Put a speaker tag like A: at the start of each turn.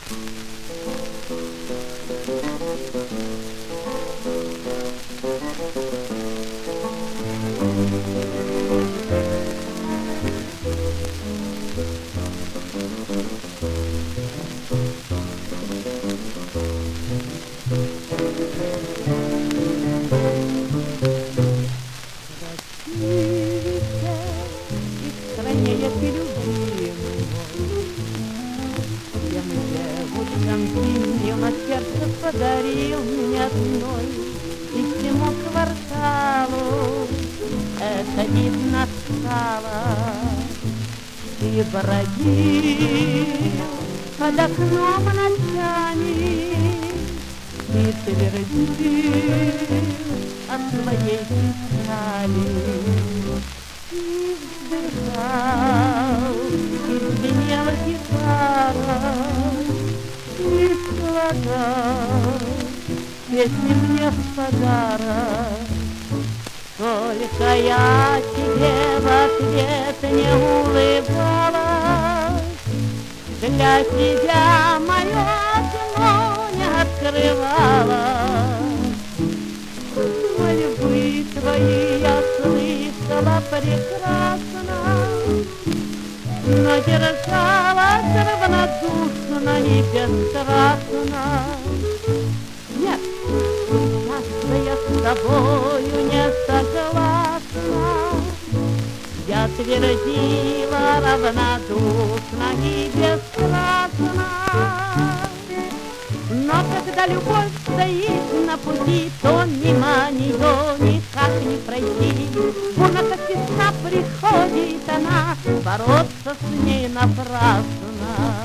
A: На сердце подарил мне одной и всему кварталу это видно стало. Ты бродил под окном ночами, ты твердил о своей печали. И вздыхал, и звенела гитара, и слагал песни мне в подарок. Только я тебе в ответ не улыбалась, для тебя мое окно не открывала. Мольбы твои я слышала прекрасно, но держалась равнодушно и бесстрастно. Нет, сейчас я с тобою не согласна. Я твердила равнодушно и бесстрастно. Но когда любовь стоит на пути, то мимо нее никак не пройти. Бурно как весна приходит она, бороться с ней напрасно.